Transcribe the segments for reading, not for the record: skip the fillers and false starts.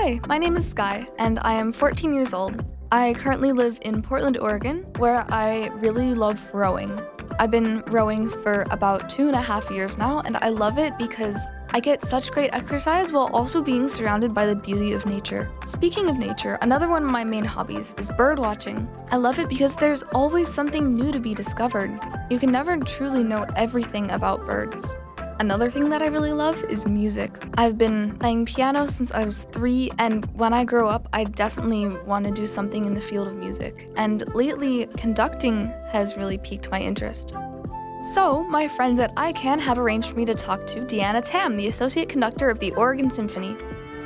Hi, my name is Sky, and I am 14 years old. I currently live in Portland, Oregon, where I really love rowing. I've been rowing for about 2.5 years now, and I love it because I get such great exercise while also being surrounded by the beauty of nature. Speaking of nature, another one of my main hobbies is bird watching. I love it because there's always something new to be discovered. You can never truly know everything about birds. Another thing that I really love is music. I've been playing piano since I was 3, and when I grow up, I definitely want to do something in the field of music. And lately, conducting has really piqued my interest. So, my friends at ICANN have arranged for me to talk to Deanna Tam, the Associate Conductor of the Oregon Symphony.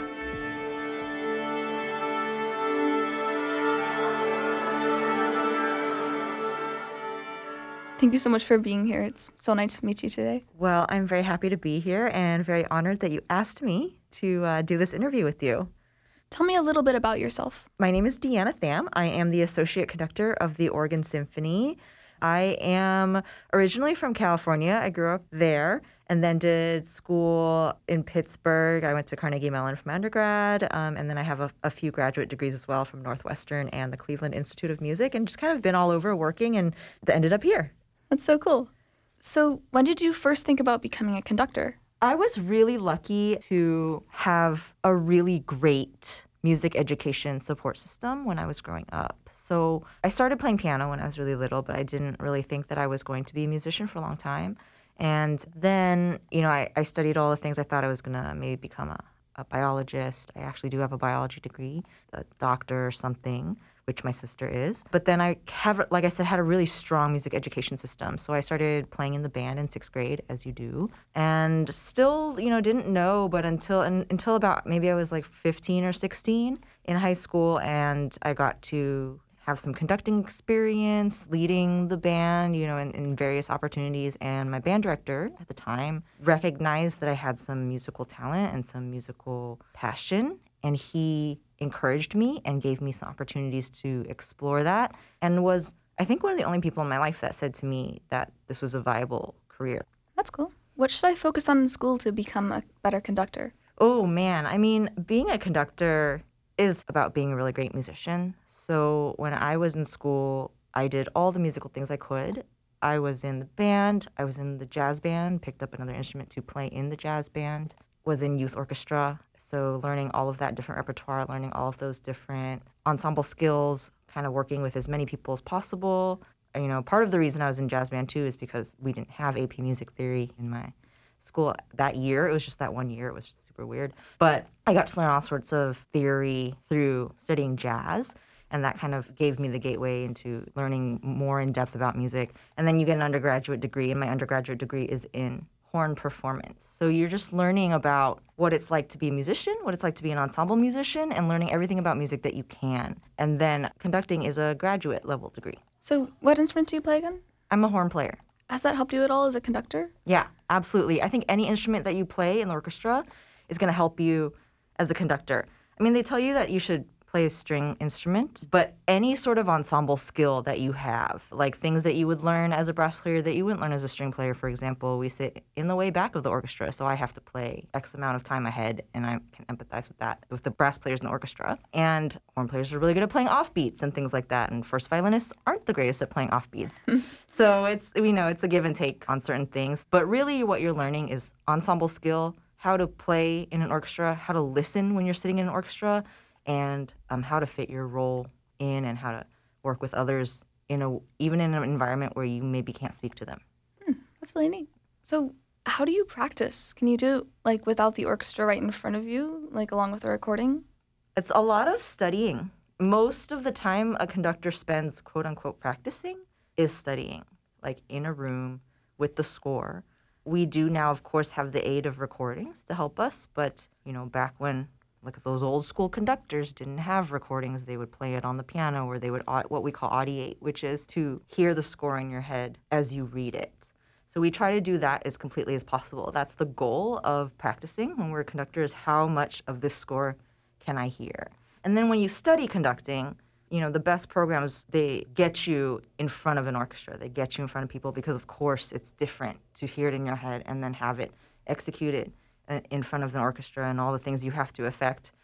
Thank you so much for being here. It's so nice to meet you today. Well, I'm very happy to be here and very honored that you asked me to do this interview with you. Tell me a little bit about yourself. My name is Deanna Tham. I am the Associate Conductor of the Oregon Symphony. I am originally from California. I grew up there and then did school in Pittsburgh. I went to Carnegie Mellon for my undergrad, and then I have a few graduate degrees as well from Northwestern and the Cleveland Institute of Music, and just kind of been all over working and ended up here. That's so cool. So, when did you first think about becoming a conductor? I was really lucky to have a really great music education support system when I was growing up. So I started playing piano when I was really little, but I didn't really think that I was going to be a musician for a long time. And then, I studied all the things I thought I was going to maybe become a biologist. I actually do have a biology degree, a doctor or something, which my sister is. But then I have, like I said, had a really strong music education system. So I started playing in the band in 6th grade, as you do, and still, didn't know, but until about maybe I was like 15 or 16 in high school, and I got to have some conducting experience, leading the band, in various opportunities. And my band director at the time recognized that I had some musical talent and some musical passion, and he encouraged me and gave me some opportunities to explore that, and was, I think, one of the only people in my life that said to me that this was a viable career. That's cool. What should I focus on in school to become a better conductor? Oh, man. I mean, being a conductor is about being a really great musician. So when I was in school, I did all the musical things I could. I was in the band, I was in the jazz band, picked up another instrument to play in the jazz band, was in youth orchestra. So learning all of that different repertoire, learning all of those different ensemble skills, kind of working with as many people as possible. Part of the reason I was in jazz band too is because we didn't have AP music theory in my school that year. It was just that one year. It was super weird. But I got to learn all sorts of theory through studying jazz, and that kind of gave me the gateway into learning more in depth about music. And then you get an undergraduate degree, and my undergraduate degree is in horn performance. So you're just learning about what it's like to be a musician, what it's like to be an ensemble musician, and learning everything about music that you can. And then conducting is a graduate level degree. So, what instrument do you play again? I'm a horn player. Has that helped you at all as a conductor? Yeah, absolutely. I think any instrument that you play in the orchestra is going to help you as a conductor. I mean, they tell you that you should play a string instrument, but any sort of ensemble skill that you have, like things that you would learn as a brass player that you wouldn't learn as a string player, for example, we sit in the way back of the orchestra, so I have to play X amount of time ahead, and I can empathize with that, with the brass players in the orchestra. And horn players are really good at playing offbeats and things like that, and first violinists aren't the greatest at playing offbeats. So it's a give and take on certain things, but really what you're learning is ensemble skill, how to play in an orchestra, how to listen when you're sitting in an orchestra, and how to fit your role in and how to work with others even in an environment where you maybe can't speak to them. That's really neat. So how do you practice? Can you do without the orchestra right in front of you, along with the recording? It's a lot of studying. Most of the time a conductor spends quote unquote practicing is studying, in a room with the score. We do now, of course, have the aid of recordings to help us, but back when if those old school conductors didn't have recordings, they would play it on the piano, or they would what we call audiate, which is to hear the score in your head as you read it. So we try to do that as completely as possible. That's the goal of practicing when we're a conductor, is how much of this score can I hear? And then when you study conducting, the best programs, they get you in front of an orchestra. They get you in front of people because, of course, it's different to hear it in your head and then have it executed in front of the orchestra and all the things you have to affect.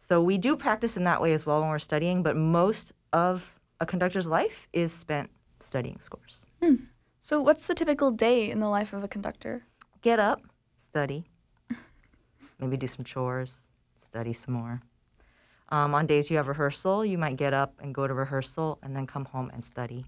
So we do practice in that way as well when we're studying, but most of a conductor's life is spent studying scores. So, what's the typical day in the life of a conductor? Get up, study, maybe do some chores, study some more. On days you have rehearsal, you might get up and go to rehearsal and then come home and study.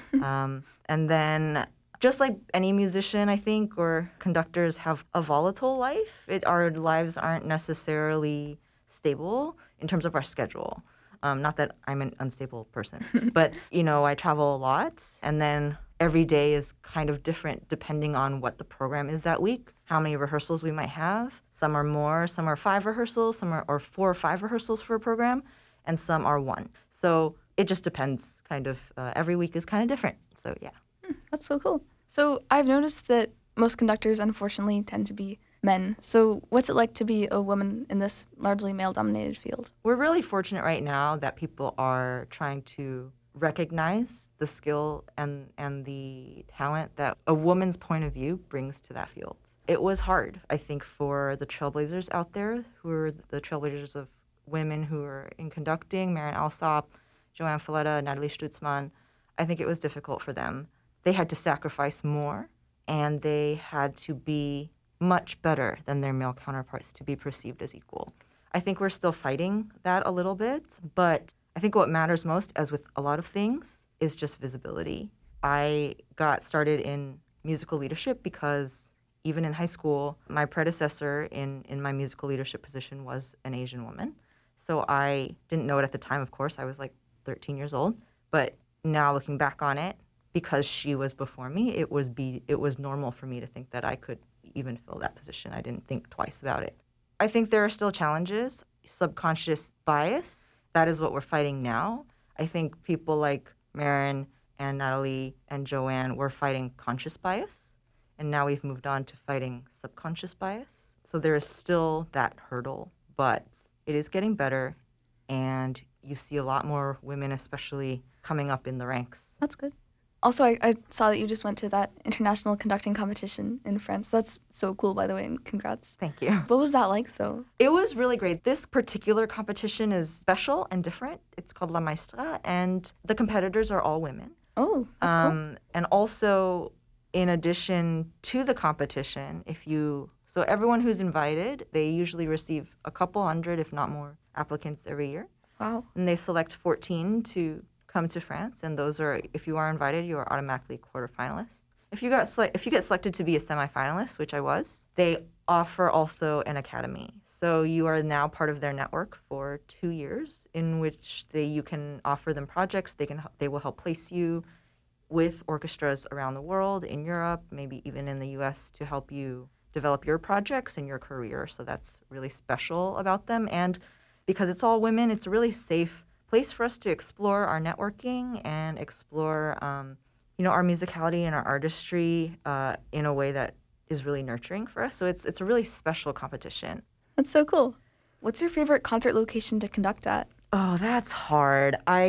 And then, just like any musician, I think, or conductors have a volatile life. Our lives aren't necessarily stable in terms of our schedule. Not that I'm an unstable person, but I travel a lot, and then every day is kind of different depending on what the program is that week, how many rehearsals we might have. Some are more, some are 5 rehearsals, some are or 4 or 5 rehearsals for a program, and some are 1. So it just depends. Kind of every week is kind of different. So yeah. That's so cool. So, I've noticed that most conductors, unfortunately, tend to be men. So, what's it like to be a woman in this largely male-dominated field? We're really fortunate right now that people are trying to recognize the skill and the talent that a woman's point of view brings to that field. It was hard, I think, for the trailblazers out there, who are the trailblazers of women who are in conducting, Maren Alsop, Joanne Falletta, Natalie Stutzman. I think it was difficult for them. They had to sacrifice more, and they had to be much better than their male counterparts to be perceived as equal. I think we're still fighting that a little bit, but I think what matters most, as with a lot of things, is just visibility. I got started in musical leadership because even in high school, my predecessor in my musical leadership position was an Asian woman. So I didn't know it at the time, of course. I was like 13 years old. But now looking back on it, because she was before me, it was normal for me to think that I could even fill that position. I didn't think twice about it. I think there are still challenges, subconscious bias. That is what we're fighting now. I think people like Maren and Natalie and Joanne were fighting conscious bias, and now we've moved on to fighting subconscious bias. So there is still that hurdle, but it is getting better, and you see a lot more women, especially, coming up in the ranks. That's good. Also, I saw that you just went to that international conducting competition in France. That's so cool, by the way, and congrats. Thank you. What was that like, though? It was really great. This particular competition is special and different. It's called La Maestra, and the competitors are all women. Oh, that's cool. And also, in addition to the competition, so everyone who's invited, they usually receive a couple hundred, if not more, applicants every year. Wow. And they select 14 to come to France, and those are, if you are invited, you are automatically quarterfinalists. If you get selected to be a semifinalist, which I was, they offer also an academy. So you are now part of their network for 2 years, in which you can offer them projects. They will help place you with orchestras around the world, in Europe, maybe even in the U.S., to help you develop your projects and your career. So that's really special about them. And because it's all women, it's a really safe place for us to explore our networking and explore, our musicality and our artistry in a way that is really nurturing for us. So it's a really special competition. That's so cool. What's your favorite concert location to conduct at? Oh, that's hard. I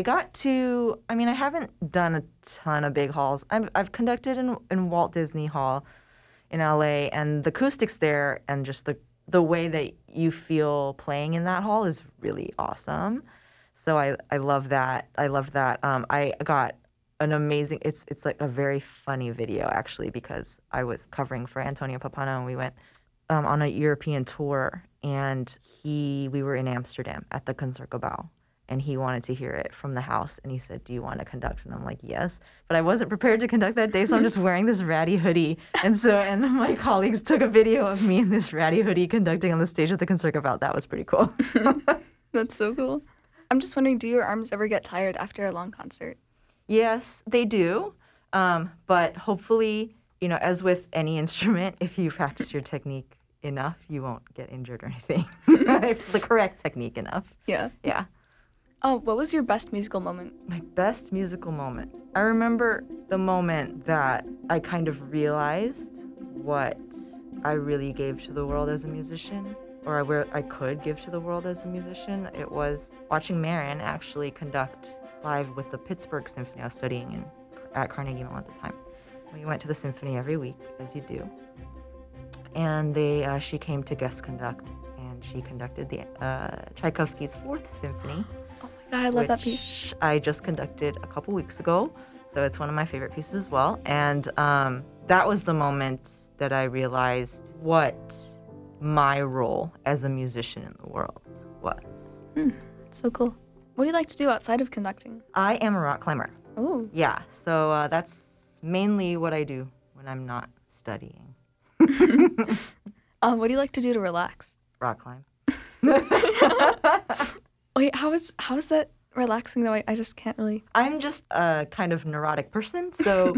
haven't done a ton of big halls. I've conducted in Walt Disney Hall in LA, and the acoustics there and just the way that you feel playing in that hall is really awesome. So I love that. I loved that. I got an amazing, it's like a very funny video, actually, because I was covering for Antonio Papano, and we went on a European tour, and we were in Amsterdam at the Concertgebouw, and he wanted to hear it from the house, and he said, "Do you want to conduct?" And I'm like, "Yes." But I wasn't prepared to conduct that day, so I'm just wearing this ratty hoodie. And my colleagues took a video of me in this ratty hoodie conducting on the stage at the Concertgebouw. That was pretty cool. That's so cool. I'm just wondering, do your arms ever get tired after a long concert? Yes, they do. But hopefully, as with any instrument, if you practice your technique enough, you won't get injured or anything. If the correct technique enough. Yeah. Yeah. Oh, what was your best musical moment? My best musical moment. I remember the moment that I kind of realized what I really gave to the world as a musician, or where I could give to the world as a musician. It was watching Maren actually conduct live with the Pittsburgh Symphony. I was studying at Carnegie Mellon at the time. We went to the symphony every week, as you do. And she came to guest conduct, and She conducted the Tchaikovsky's Fourth Symphony, Oh my God, I love that piece. which I just conducted a couple weeks ago. So it's one of my favorite pieces as well. And that was the moment that I realized what my role as a musician in the world was. It's so cool. What do you like to do outside of conducting? I am a rock climber. Oh, Yeah, so that's mainly what I do when I'm not studying. what do you like to do to relax? Rock climb. Wait, how is that relaxing though? I just can't really. I'm just a kind of neurotic person, so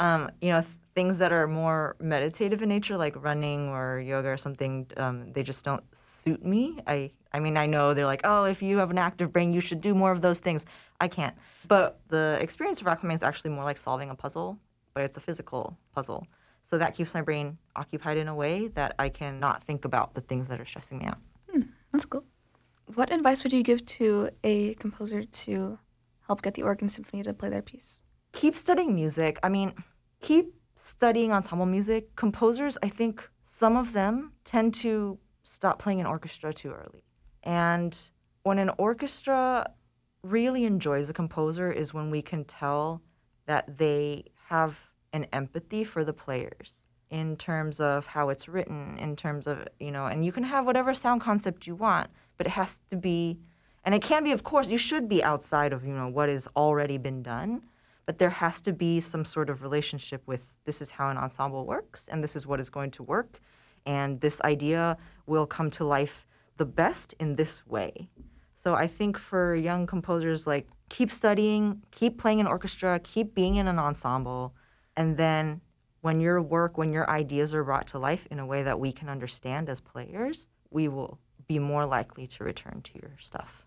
things that are more meditative in nature, like running or yoga or something, they just don't suit me. I mean, I know they're like, oh, if you have an active brain, you should do more of those things. I can't. But the experience of rock climbing is actually more like solving a puzzle, but it's a physical puzzle. So that keeps my brain occupied in a way that I can not think about the things that are stressing me out. That's cool. What advice would you give to a composer to help get the Oregon Symphony to play their piece? Keep studying music. I mean, keep studying ensemble music. Composers, I think some of them tend to stop playing in orchestra too early. And when an orchestra really enjoys a composer is when we can tell that they have an empathy for the players in terms of how it's written, in terms of, and you can have whatever sound concept you want, but it has to be, and it can be, of course, you should be outside of, what has already been done, but there has to be some sort of relationship with this is how an ensemble works, and this is what is going to work, and this idea will come to life the best in this way. So I think for young composers, like, keep studying, keep playing in orchestra, keep being in an ensemble, and then when your ideas are brought to life in a way that we can understand as players, we will be more likely to return to your stuff.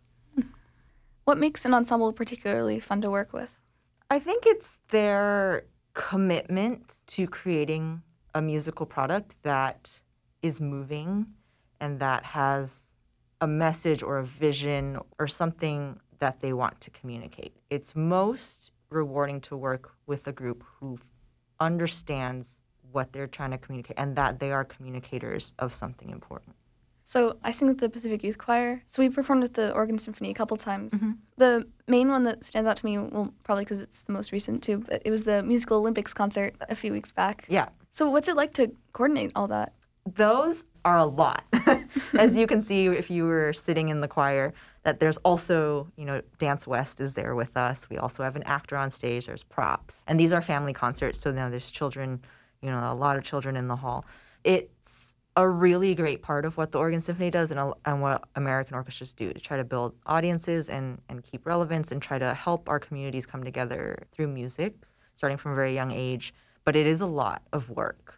What makes an ensemble particularly fun to work with? I think it's their commitment to creating a musical product that is moving and that has a message or a vision or something that they want to communicate. It's most rewarding to work with a group who understands what they're trying to communicate and that they are communicators of something important. So I sing with the Pacific Youth Choir. So we performed with the Oregon Symphony a couple times. Mm-hmm. The main one that stands out to me, well, probably because it's the most recent too, but it was the Musical Olympics concert a few weeks back. Yeah. So what's it like to coordinate all that? Those are a lot. As you can see if you were sitting in the choir, that there's also, Dance West is there with us. We also have an actor on stage. There's props. And these are family concerts, so now there's children, a lot of children in the hall. It's a really great part of what the Oregon Symphony does and what American orchestras do to try to build audiences and keep relevance and try to help our communities come together through music, starting from a very young age. But it is a lot of work.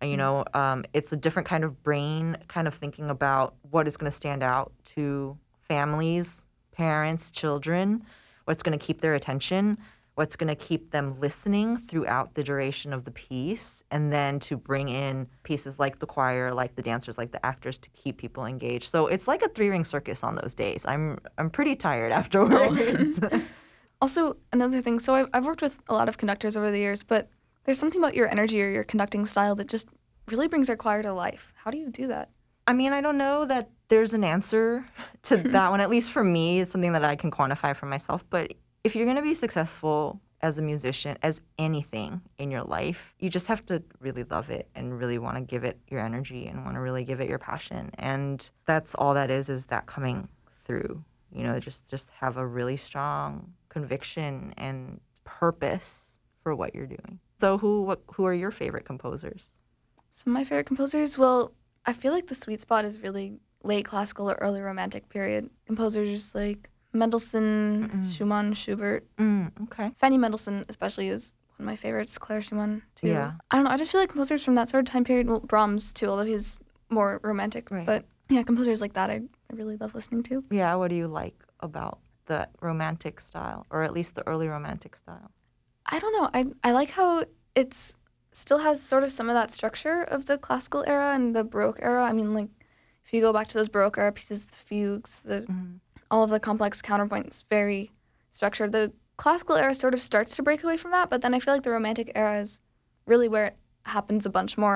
It's a different kind of brain, kind of thinking about what is going to stand out to families, parents, children, what's going to keep their attention, what's going to keep them listening throughout the duration of the piece, and then to bring in pieces like the choir, like the dancers, like the actors to keep people engaged. So it's like a three-ring circus on those days. I'm pretty tired afterwards. Also, another thing, so I've worked with a lot of conductors over the years, but there's something about your energy or your conducting style that just really brings our choir to life. How do you do that? I mean, I don't know that there's an answer to that one. At least for me, it's something that I can quantify for myself. But if you're going to be successful as a musician, as anything in your life, you just have to really love it and really want to give it your energy and want to really give it your passion. And that's all that is that coming through. Just have a really strong conviction and purpose for what you're doing. So who are your favorite composers? Some of my favorite composers, well, I feel like the sweet spot is really late classical or early romantic period. Composers like Mendelssohn, Schumann, Schubert. Okay. Fanny Mendelssohn especially is one of my favorites. Claire Schumann too. Yeah. I don't know. I just feel like composers from that sort of time period. Well, Brahms too, although he's more romantic. Right. But yeah, composers like that I really love listening to. Yeah. What do you like about the romantic style, or at least the early romantic style? I don't know. I like how it's still has sort of some of that structure of the classical era and the Baroque era. I mean, like, if you go back to those Baroque era pieces, the fugues, all of the complex counterpoints, very structured. The classical era sort of starts to break away from that, but then I feel like the Romantic era is really where it happens a bunch more.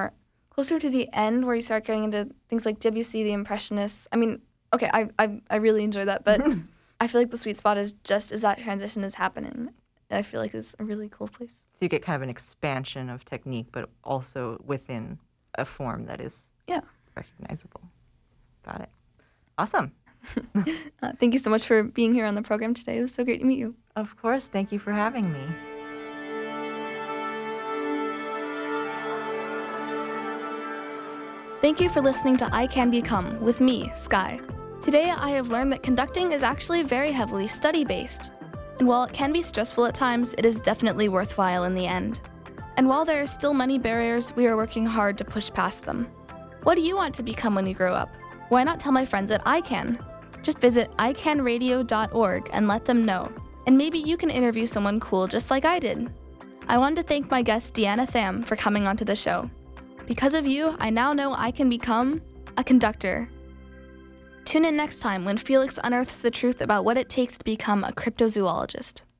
closer to the end where you start getting into things like Debussy, the Impressionists. I mean, okay, I really enjoy that, but I feel like the sweet spot is just as that transition is happening. I feel like it's a really cool place. So you get kind of an expansion of technique, but also within a form that is recognizable. Got it. Awesome. Thank you so much for being here on the program today. It was so great to meet you. Of course. Thank you for having me. Thank you for listening to I Can Become with me, Sky. Today, I have learned that conducting is actually very heavily study-based. And while it can be stressful at times, it is definitely worthwhile in the end. And while there are still many barriers, we are working hard to push past them. What do you want to become when you grow up? Why not tell my friends at iCan? Just visit icanradio.org and let them know. And maybe you can interview someone cool just like I did. I wanted to thank my guest Deanna Tham for coming onto the show. Because of you, I now know I can become a conductor. Tune in next time when Felix unearths the truth about what it takes to become a cryptozoologist.